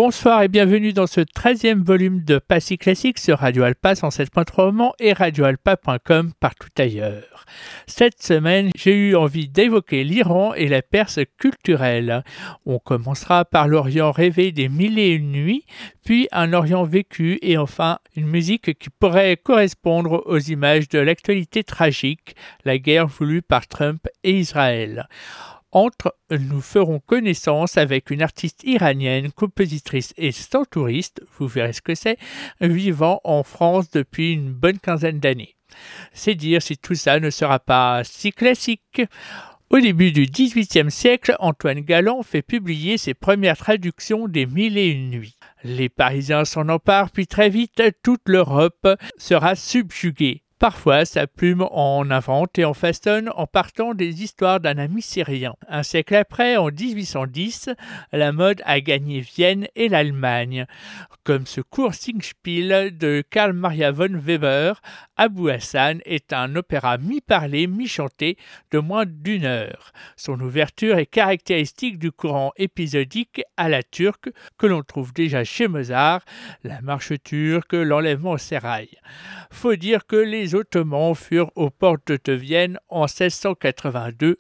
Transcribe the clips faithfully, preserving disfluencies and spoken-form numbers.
Bonsoir et bienvenue dans ce treizième volume de Passy Classique sur Radio Alpa cent sept point trois au Mans et radio alpa point com partout ailleurs. Cette semaine, j'ai eu envie d'évoquer l'Iran et la Perse culturelle. On commencera par l'Orient rêvé des mille et une nuits, puis un Orient vécu et enfin une musique qui pourrait correspondre aux images de l'actualité tragique, la guerre voulue par Trump et Israël. Entre, nous ferons connaissance avec une artiste iranienne, compositrice et stantouriste, vous verrez ce que c'est, vivant en France depuis une bonne quinzaine d'années. C'est dire si tout ça ne sera pas si classique. Au début du dix-huitième siècle, Antoine Galland fait publier ses premières traductions des Mille et une nuits. Les Parisiens s'en emparent, puis très vite, toute l'Europe sera subjuguée. Parfois, sa plume en invente et en façonne en partant des histoires d'un ami syrien. Un siècle après, en dix-huit cent dix, la mode a gagné Vienne et l'Allemagne. Comme ce court Singspiel de Karl Maria von Weber, Abou Hassan est un opéra mi-parlé, mi-chanté de moins d'une heure. Son ouverture est caractéristique du courant épisodique à la turque que l'on trouve déjà chez Mozart, la marche turque, l'enlèvement au sérail. Faut dire que les Ottomans furent aux portes de Vienne en seize cent quatre-vingt-deux.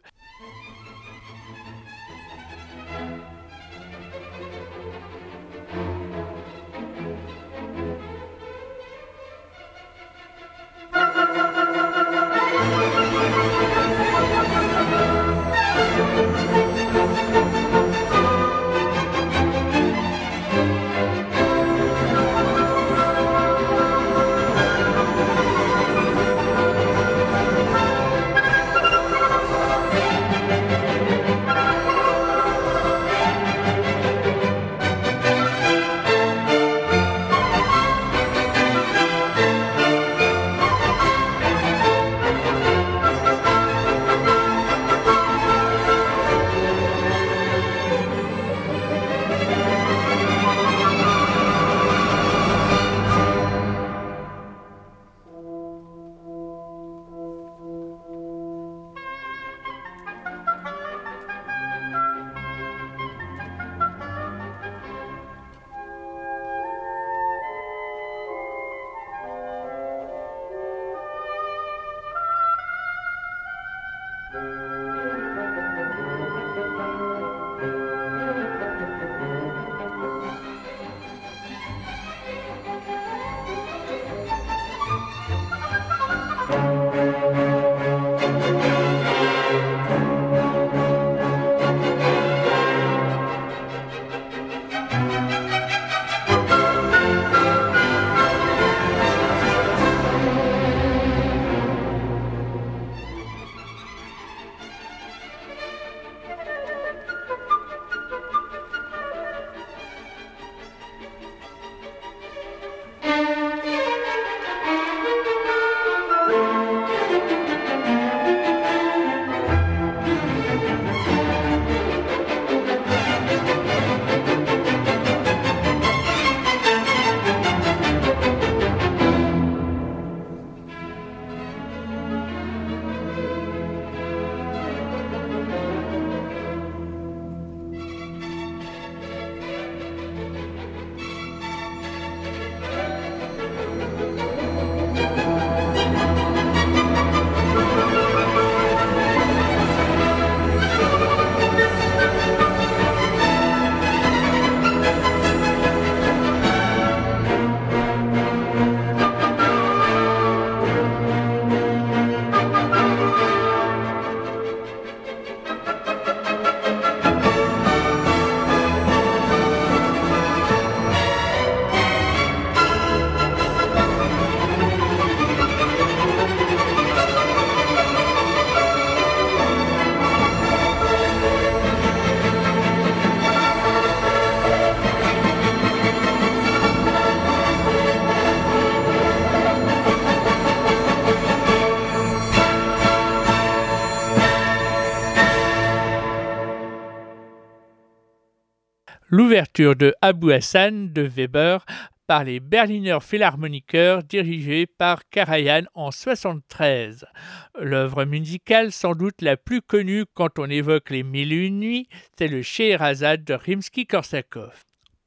L'ouverture de Abou Hassan de Weber par les Berliner Philharmoniker dirigés par Karajan en soixante-treize. L'œuvre musicale sans doute la plus connue quand on évoque les Mille et une nuits, c'est le Scheherazade de Rimsky-Korsakov.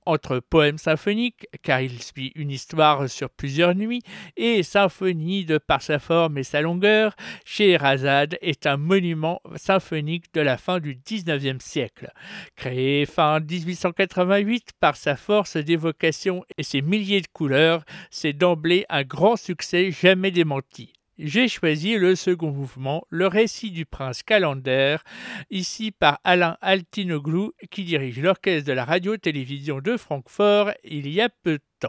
entre poème symphonique, car il suit une histoire sur plusieurs nuits, et symphonie de par sa forme et sa longueur, Scheherazade est un monument symphonique de la fin du dix-neuvième siècle. Créé fin dix-huit cent quatre-vingt-huit par sa force d'évocation et ses milliers de couleurs, c'est d'emblée un grand succès jamais démenti. J'ai choisi le second mouvement, le récit du prince Calender, ici par Alain Altinoglu, qui dirige l'orchestre de la radio-télévision de Francfort il y a peu de temps.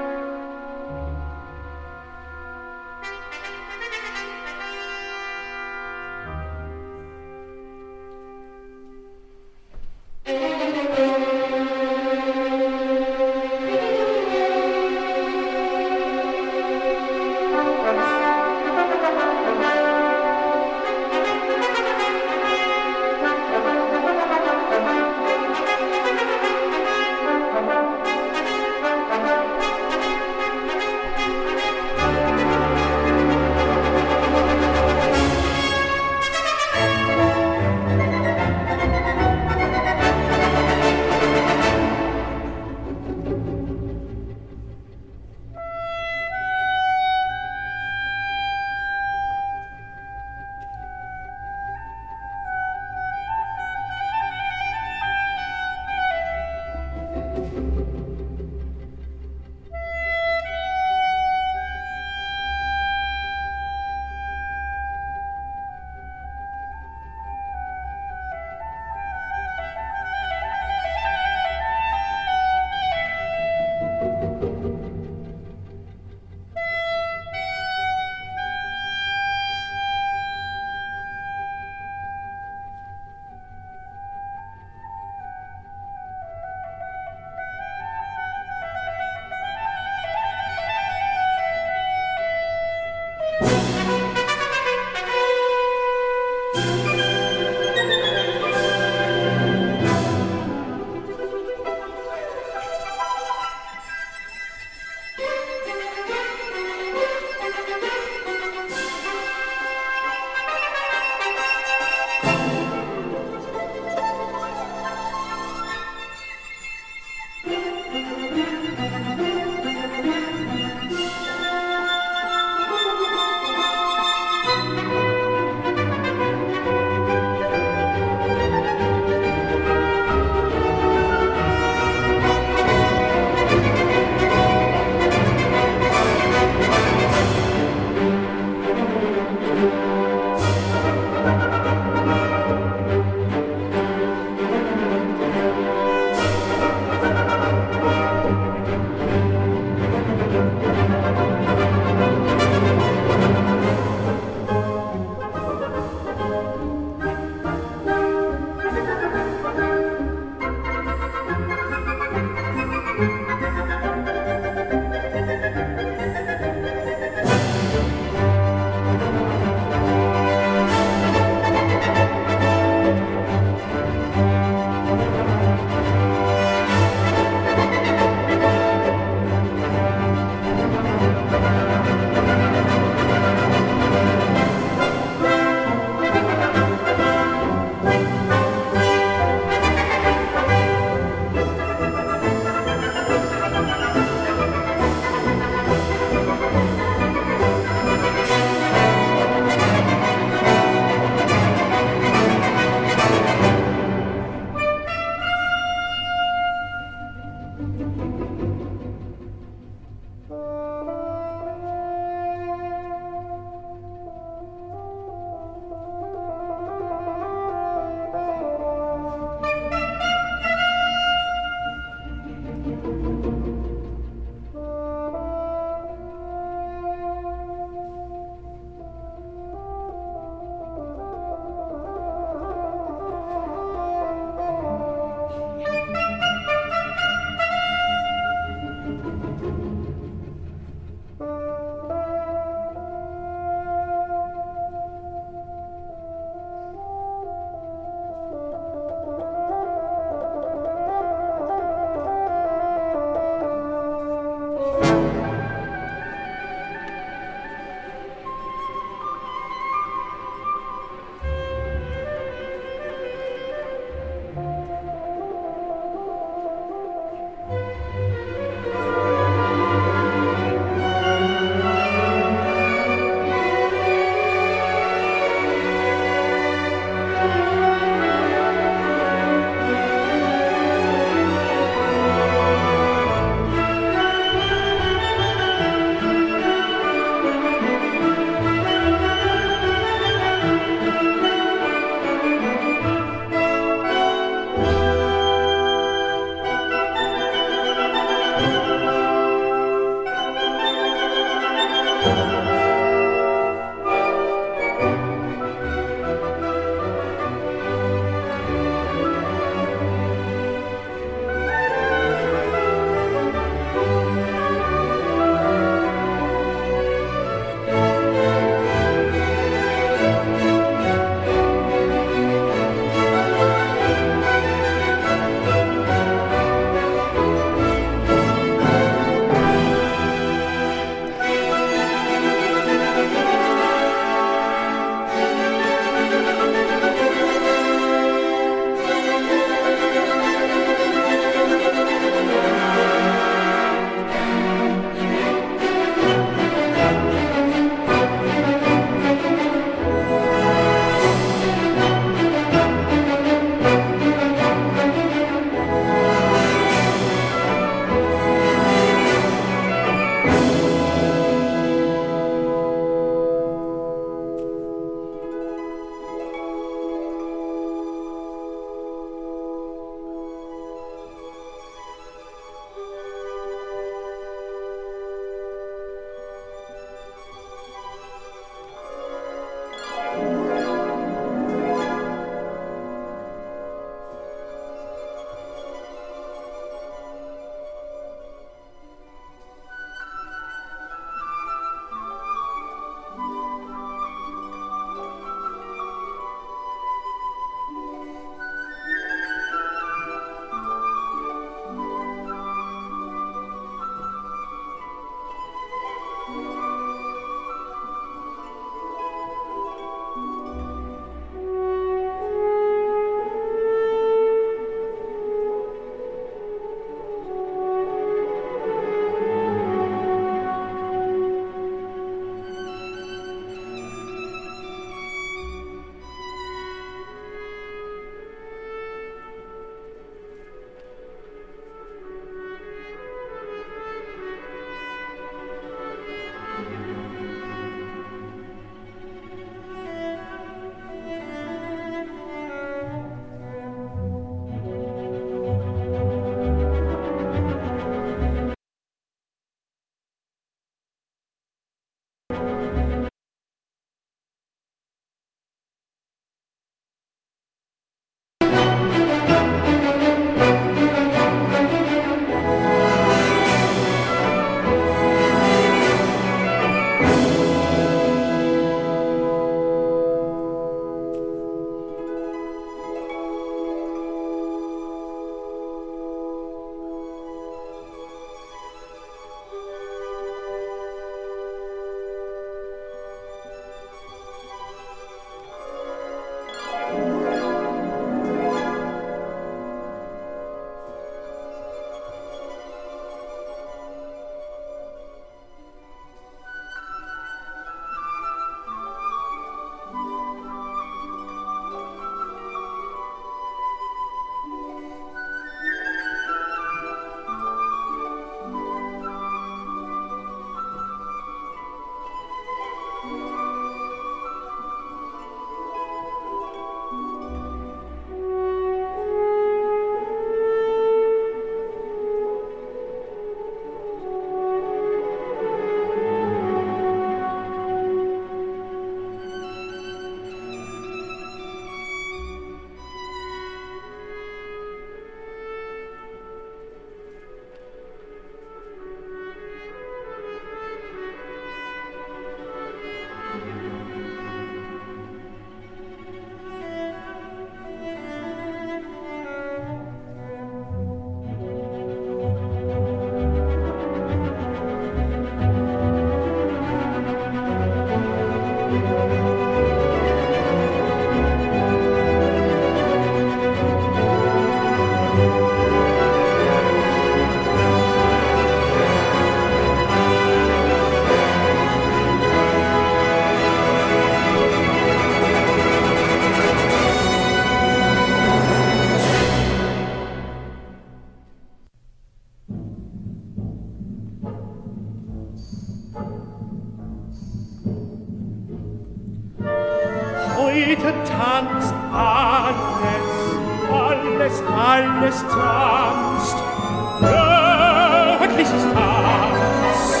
Heute tanzt alles, alles, alles tanzt. Göttlich ist Tanz.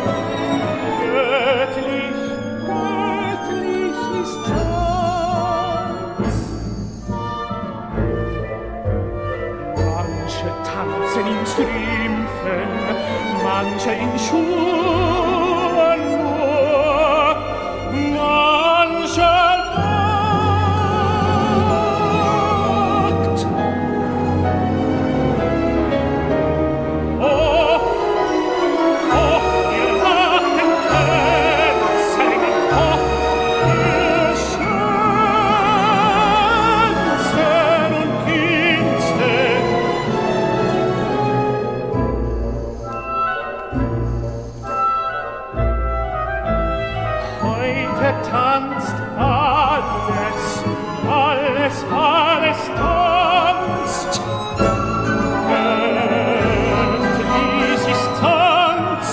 Göttlich, göttlich ist Tanz. Manche tanzen in Strümpfen, manche in Schuhen nur, manche tanzt alles, alles, alles tanzt. Göttlich ist Tanz.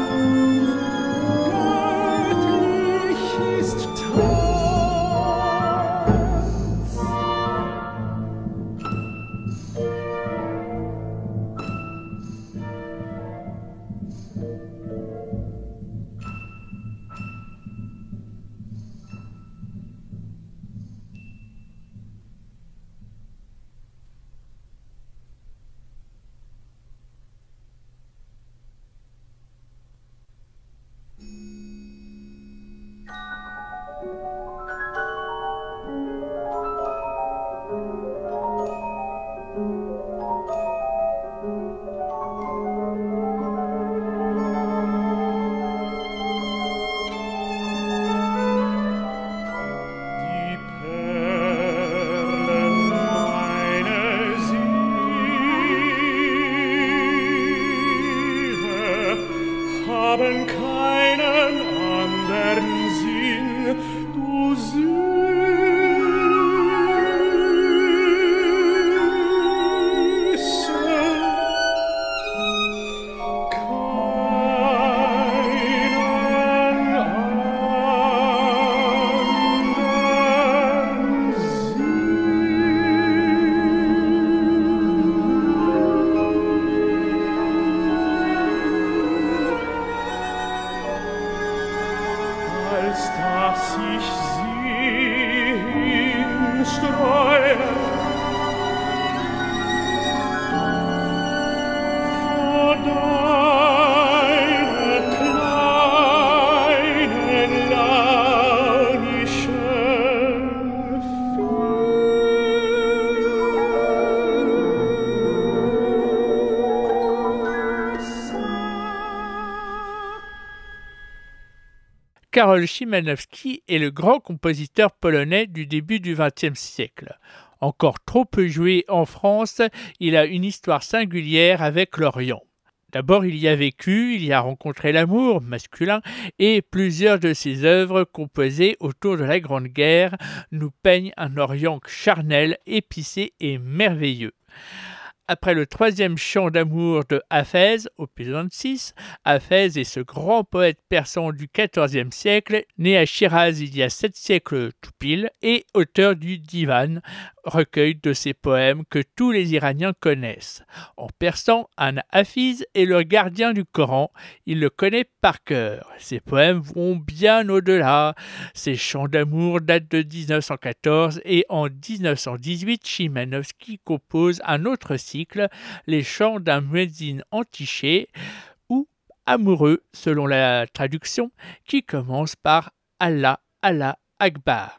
Göttlich ist Tanz. Haben keinen anderen Sinn, du Süße. Keinen anderen als dass ich sie hinstreue vor deiner kleinen launischen Füße. Karol Szymanowski est le grand compositeur polonais du début du vingtième siècle. Encore trop peu joué en France, il a une histoire singulière avec l'Orient. D'abord, il y a vécu, il y a rencontré l'amour masculin et plusieurs de ses œuvres composées autour de la Grande Guerre nous peignent un Orient charnel, épicé et merveilleux. Après le troisième chant d'amour de Hafez, opus vingt-six, Hafez est ce grand poète persan du quatorzième siècle, né à Shiraz il y a sept siècles tout pile, et auteur du Divan, recueil de ses poèmes que tous les Iraniens connaissent. En persan, un Hafiz est le gardien du Coran, il le connaît par cœur. Ses poèmes vont bien au-delà. Ses chants d'amour datent de dix-neuf cent quatorze et en dix-neuf cent dix-huit, Szymanowski compose un autre cycle, les chants d'un muezzin entiché ou amoureux selon la traduction, qui commence par Allah, Allah Akbar.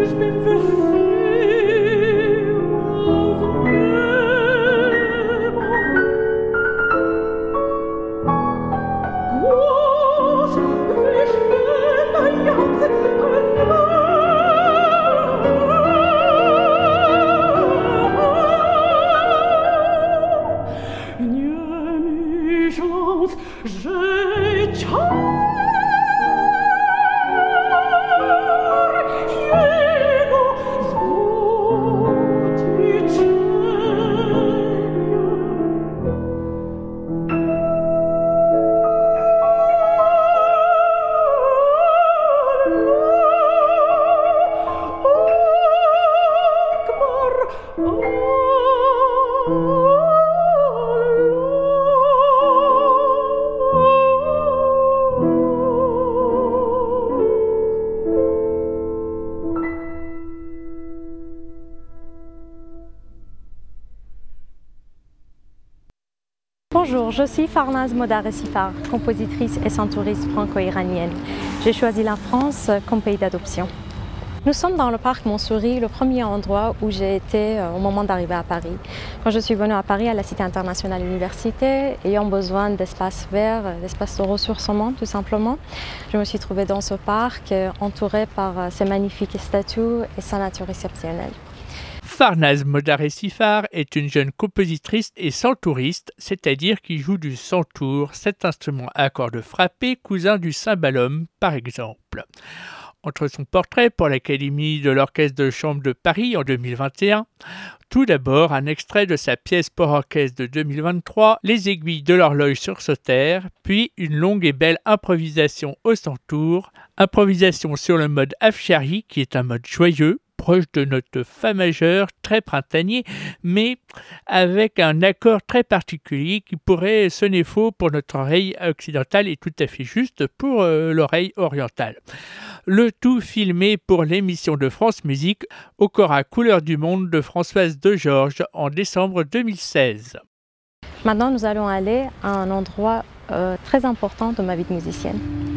Bonjour, je suis Farnaz Modarresifar, compositrice et centuriste franco-iranienne. J'ai choisi la France comme pays d'adoption. Nous sommes dans le parc Montsouris, le premier endroit où j'ai été au moment d'arriver à Paris. Quand je suis venue à Paris, à la Cité internationale université, ayant besoin d'espaces verts, d'espaces de ressourcement tout simplement, je me suis trouvée dans ce parc entourée par ces magnifiques statues et sa nature exceptionnelle. Farnaz Modarresifar est une jeune compositrice et centuriste, c'est-à-dire qui joue du centur, cet instrument à cordes frappées, cousin du cymbalum par exemple. Entre son portrait pour l'Académie de l'Orchestre de Chambre de Paris en deux mille vingt et un, tout d'abord un extrait de sa pièce pour orchestre de deux mille vingt-trois, Les aiguilles de l'horloge sursautèrent, puis une longue et belle improvisation au centur, improvisation sur le mode Afshari qui est un mode joyeux, proche de notre fa majeur, très printanier, mais avec un accord très particulier qui pourrait sonner faux pour notre oreille occidentale et tout à fait juste pour euh, l'oreille orientale. Le tout filmé pour l'émission de France Musique au Cora Couleur du Monde de Françoise Degeorges en décembre deux mille seize. Maintenant, nous allons aller à un endroit euh, très important de ma vie de musicienne.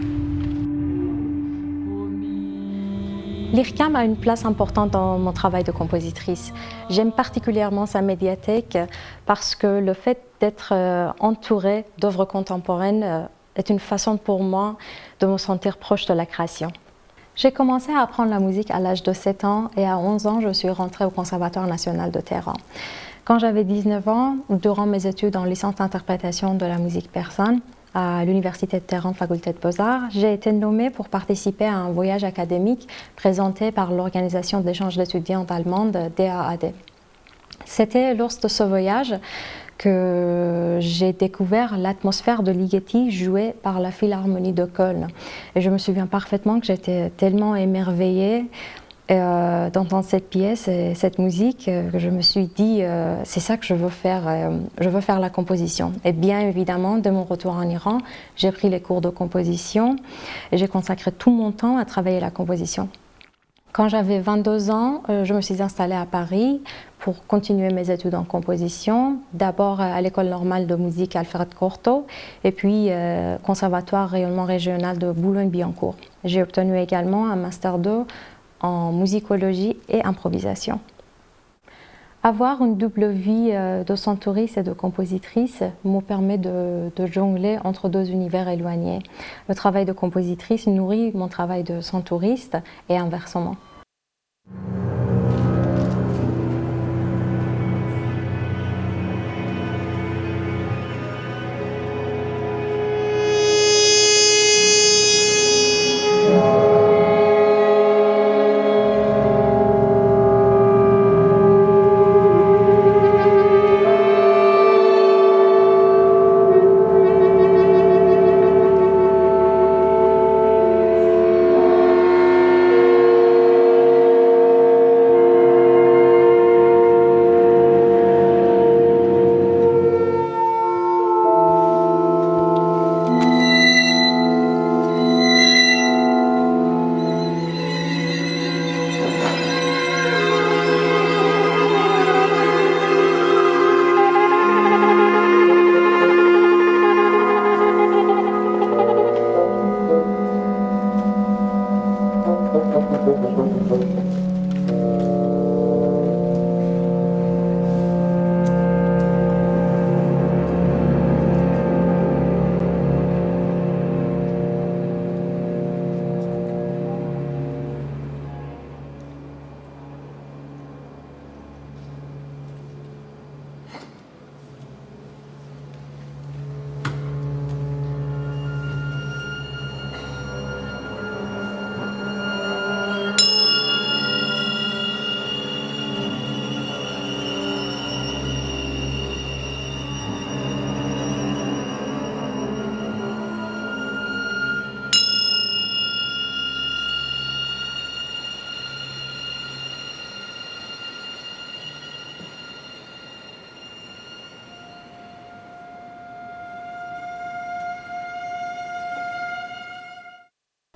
L'I R C A M a une place importante dans mon travail de compositrice. J'aime particulièrement sa médiathèque parce que le fait d'être euh, entourée d'œuvres contemporaines euh, est une façon pour moi de me sentir proche de la création. J'ai commencé à apprendre la musique à l'âge de sept ans et à onze ans, je suis rentrée au Conservatoire national de Téhéran. Quand j'avais dix-neuf ans, durant mes études en licence d'interprétation de la musique persane, à l'Université de Téhéran, faculté de Beaux-Arts, j'ai été nommée pour participer à un voyage académique présenté par l'Organisation d'échange d'étudiants allemande D A A D. C'était lors de ce voyage que j'ai découvert l'atmosphère de Ligeti jouée par la Philharmonie de Cologne. Et je me souviens parfaitement que j'étais tellement émerveillée Euh, d'entendre cette pièce et cette musique, euh, que je me suis dit euh, c'est ça que je veux faire, euh, je veux faire la composition. Et bien évidemment, dès mon retour en Iran, j'ai pris les cours de composition et j'ai consacré tout mon temps à travailler la composition. Quand j'avais vingt-deux ans, euh, je me suis installée à Paris pour continuer mes études en composition, d'abord à l'école normale de musique Alfred Cortot et puis euh, conservatoire rayonnement régional de Boulogne-Billancourt. J'ai obtenu également un master deux en musicologie et improvisation. Avoir une double vie de centuriste et de compositrice me permet de, de jongler entre deux univers éloignés. Le travail de compositrice nourrit mon travail de centuriste et inversement.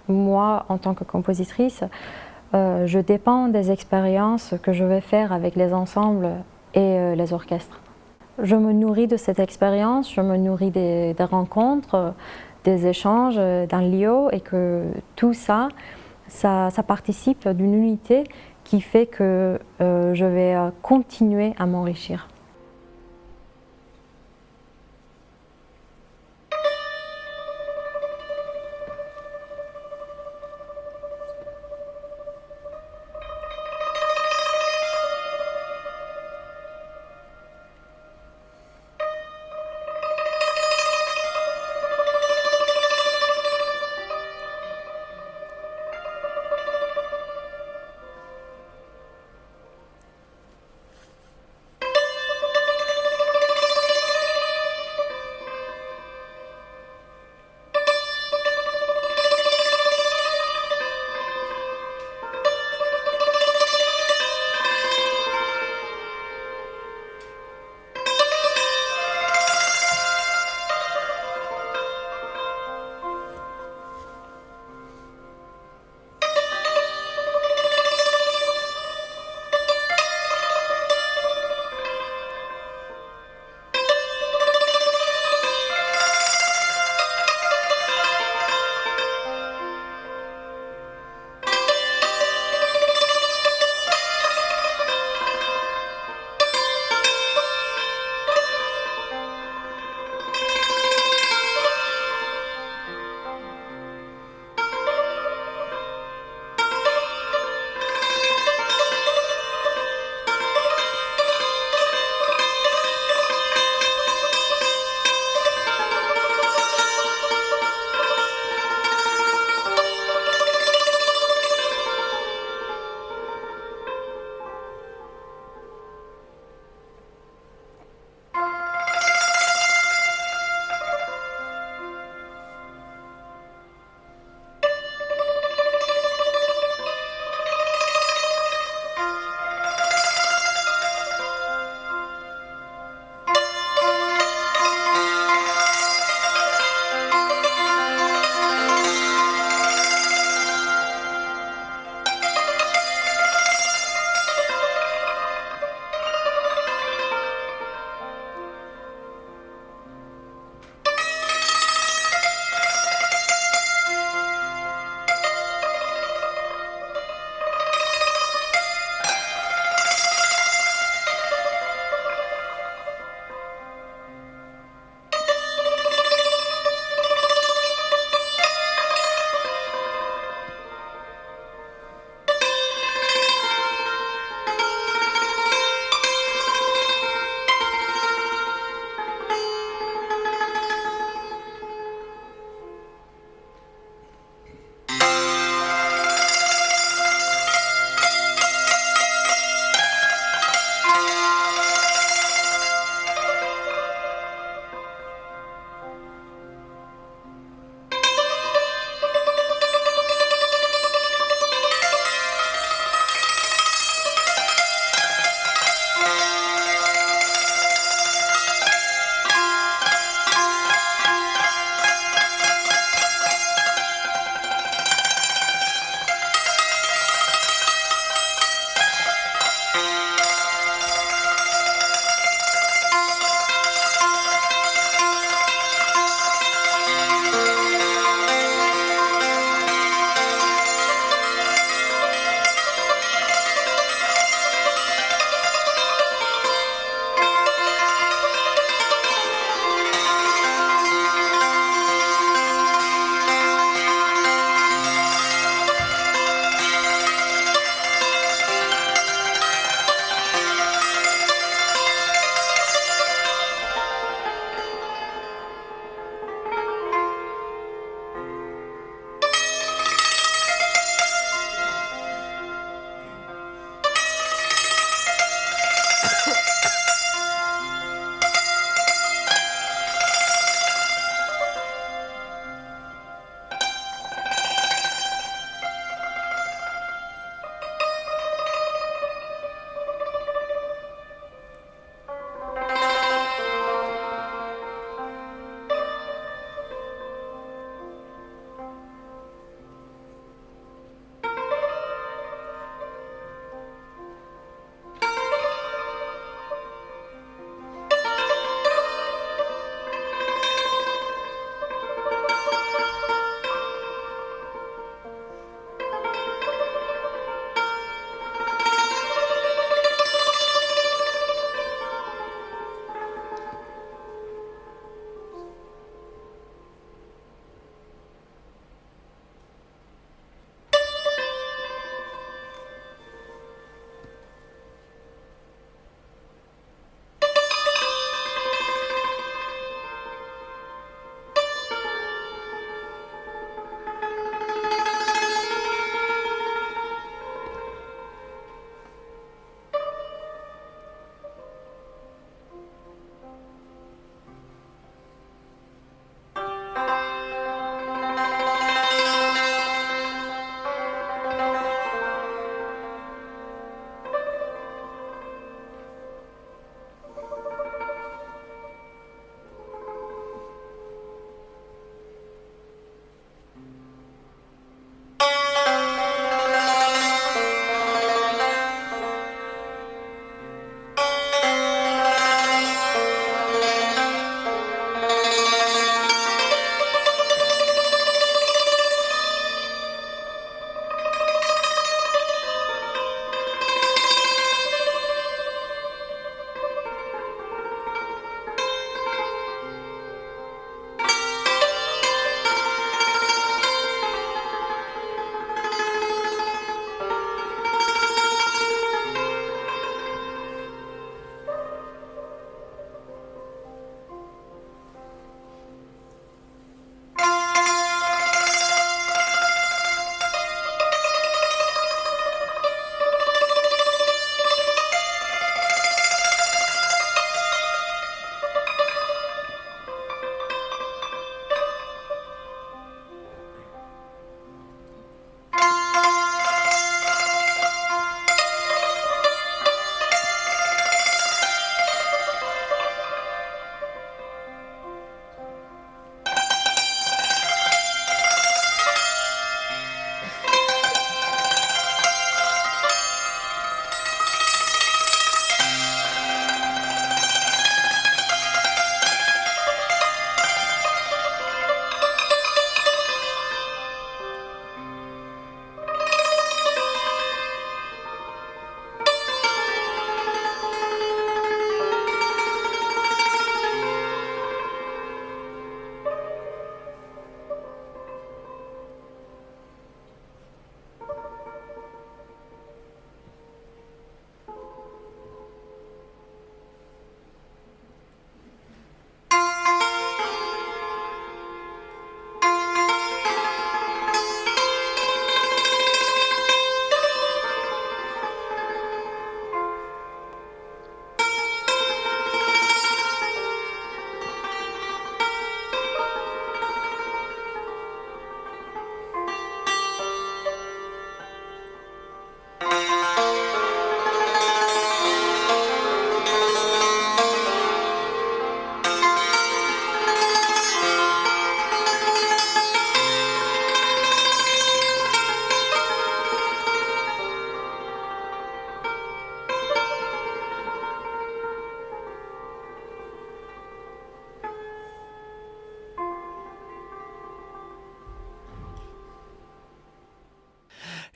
moi, en tant que compositrice, euh, je dépends des expériences que je vais faire avec les ensembles et euh, les orchestres. Je me nourris de cette expérience, je me nourris des, des rencontres, des échanges, d'un lieu, et que tout ça, ça, ça participe d'une unité qui fait que euh, je vais continuer à m'enrichir.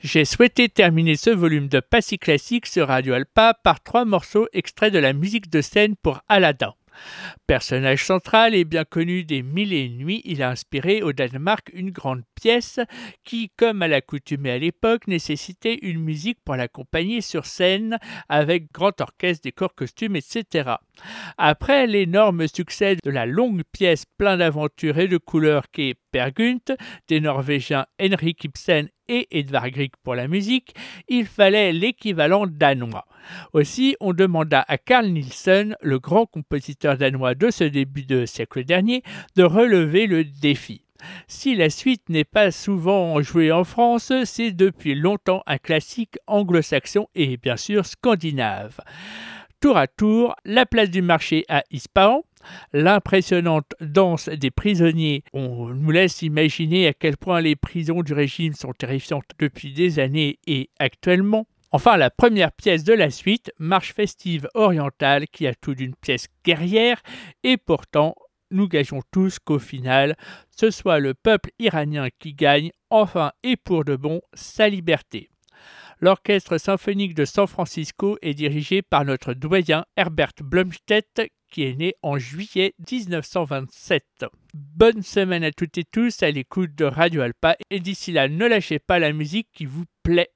J'ai souhaité terminer ce volume de Passy Classique sur Radio Alpa par trois morceaux extraits de la musique de scène pour Aladdin. Personnage central et bien connu des Mille et une nuits, il a inspiré au Danemark une grande pièce qui, comme à l'accoutumée à l'époque, nécessitait une musique pour l'accompagner sur scène avec grand orchestre, décor, costumes, et cetera. Après l'énorme succès de la longue pièce plein d'aventures et de couleurs qu'est Peer Gynt, des Norvégiens Henrik Ibsen et Edvard Grieg pour la musique, il fallait l'équivalent danois. Aussi, on demanda à Carl Nielsen, le grand compositeur danois de ce début de siècle dernier, de relever le défi. Si la suite n'est pas souvent jouée en France, c'est depuis longtemps un classique anglo-saxon et bien sûr scandinave. Tour à tour, la place du marché à Ispahan, l'impressionnante danse des prisonniers. On nous laisse imaginer à quel point les prisons du régime sont terrifiantes depuis des années et actuellement. Enfin, la première pièce de la suite, marche festive orientale qui a tout d'une pièce guerrière et pourtant, nous gageons tous qu'au final, ce soit le peuple iranien qui gagne enfin et pour de bon sa liberté. L'Orchestre symphonique de San Francisco est dirigé par notre doyen Herbert Blomstedt qui est né en juillet dix-neuf cent vingt-sept. Bonne semaine à toutes et tous à l'écoute de Radio Alpa et d'ici là, ne lâchez pas la musique qui vous plaît.